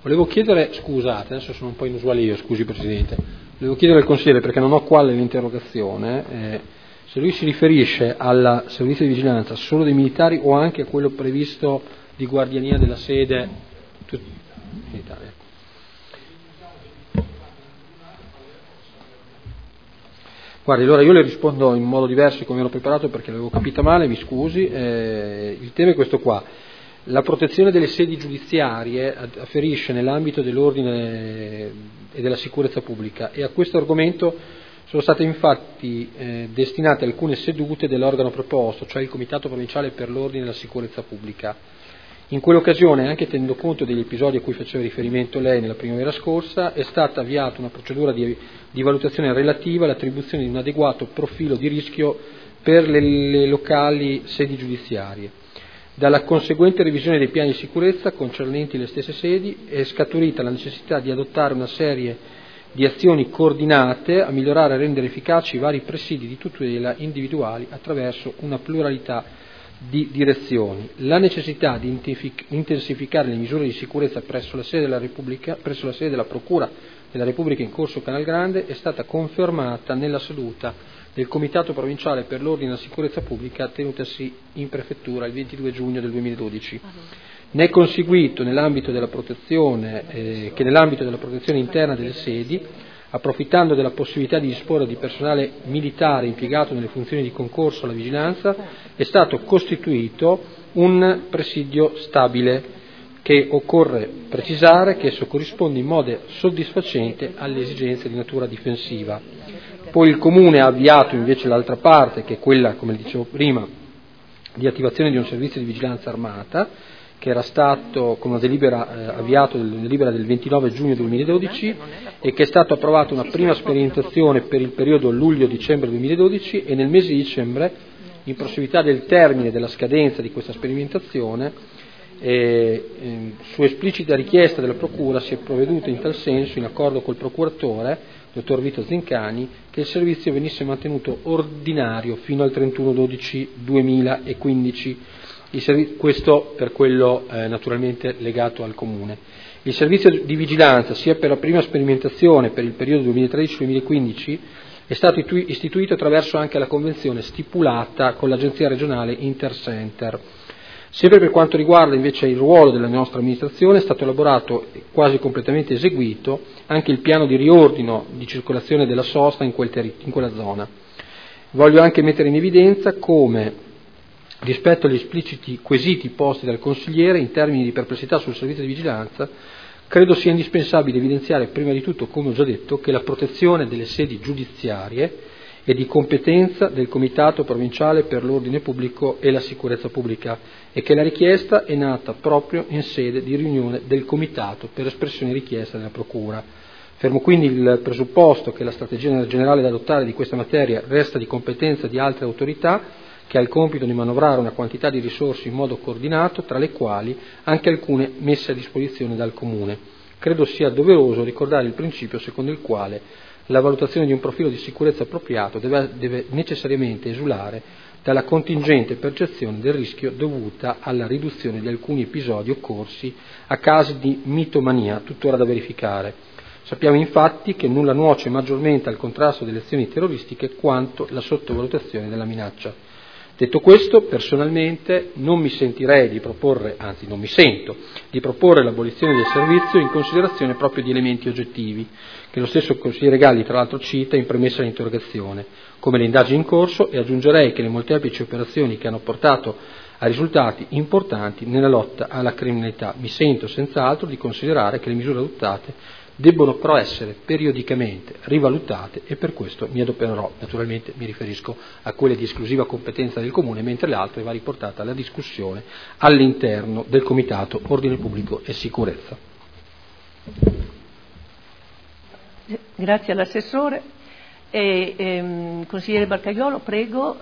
Volevo chiedere, scusate, adesso sono un po' inusuale io, scusi Presidente, volevo chiedere al consigliere, perché non ho qua l'interrogazione, se lui si riferisce al servizio di vigilanza solo dei militari o anche a quello previsto di guardiania della sede militare. Guardi, allora io le rispondo in modo diverso come ero preparato perché l'avevo capita male, mi scusi. Il tema è questo qua. La protezione delle sedi giudiziarie afferisce nell'ambito dell'ordine e della sicurezza pubblica e a questo argomento sono state infatti destinate alcune sedute dell'organo preposto, cioè il Comitato Provinciale per l'Ordine e la Sicurezza Pubblica. In quell'occasione, anche tenendo conto degli episodi a cui faceva riferimento lei nella primavera scorsa, è stata avviata una procedura di valutazione relativa all'attribuzione di un adeguato profilo di rischio per le locali sedi giudiziarie. Dalla conseguente revisione dei piani di sicurezza concernenti le stesse sedi è scaturita la necessità di adottare una serie di azioni coordinate a migliorare e rendere efficaci i vari presidi di tutela individuali attraverso una pluralità di direzioni. La necessità di intensificare le misure di sicurezza presso la sede della Procura della Repubblica in corso Canal Grande è stata confermata nella seduta del Comitato Provinciale per l'Ordine e la Sicurezza Pubblica tenutasi in Prefettura il 22 giugno del 2012. Ne è conseguito che nell'ambito della protezione interna delle sedi, approfittando della possibilità di disporre di personale militare impiegato nelle funzioni di concorso alla vigilanza, è stato costituito un presidio stabile che occorre precisare che esso corrisponde in modo soddisfacente alle esigenze di natura difensiva. Poi il Comune ha avviato invece l'altra parte, che è quella, come dicevo prima, di attivazione di un servizio di vigilanza armata, che era stato con una delibera avviato nella delibera del 29 giugno 2012 e che è stato approvato una prima sperimentazione per il periodo luglio-dicembre 2012 e nel mese di dicembre, in prossimità del termine della scadenza di questa sperimentazione, su esplicita richiesta della Procura si è provveduto in tal senso, in accordo col procuratore, dottor Vito Zencani, che il servizio venisse mantenuto ordinario fino al 31/12/2015. Questo per quello naturalmente legato al Comune. Il servizio di vigilanza, sia per la prima sperimentazione per il periodo 2013-2015, è stato istituito attraverso anche la convenzione stipulata con l'Agenzia regionale Intercenter. Sempre per quanto riguarda invece il ruolo della nostra amministrazione, è stato elaborato e quasi completamente eseguito anche il piano di riordino di circolazione della sosta in quella zona. Voglio anche mettere in evidenza come, rispetto agli espliciti quesiti posti dal consigliere in termini di perplessità sul servizio di vigilanza, credo sia indispensabile evidenziare prima di tutto, come ho già detto, che la protezione delle sedi giudiziarie è di competenza del Comitato Provinciale per l'Ordine Pubblico e la Sicurezza Pubblica e che la richiesta è nata proprio in sede di riunione del Comitato per espressione richiesta della Procura. Fermo quindi il presupposto che la strategia generale da adottare di questa materia resta di competenza di altre autorità che ha il compito di manovrare una quantità di risorse in modo coordinato, tra le quali anche alcune messe a disposizione dal Comune. Credo sia doveroso ricordare il principio secondo il quale la valutazione di un profilo di sicurezza appropriato deve necessariamente esulare dalla contingente percezione del rischio dovuta alla riduzione di alcuni episodi occorsi a casi di mitomania tuttora da verificare. Sappiamo infatti che nulla nuoce maggiormente al contrasto delle azioni terroristiche quanto la sottovalutazione della minaccia. Detto questo, personalmente non mi sentirei di proporre, anzi non mi sento, di proporre l'abolizione del servizio in considerazione proprio di elementi oggettivi, che lo stesso consigliere Galli tra l'altro cita in premessa all'interrogazione, come le indagini in corso, e aggiungerei che le molteplici operazioni che hanno portato a risultati importanti nella lotta alla criminalità. Mi sento senz'altro di considerare che le misure adottate debbono però essere periodicamente rivalutate e per questo mi adopererò. Naturalmente mi riferisco a quelle di esclusiva competenza del Comune, mentre le altre va riportata alla discussione all'interno del Comitato Ordine Pubblico e Sicurezza. Grazie all'assessore. Consigliere Barcaiolo, prego.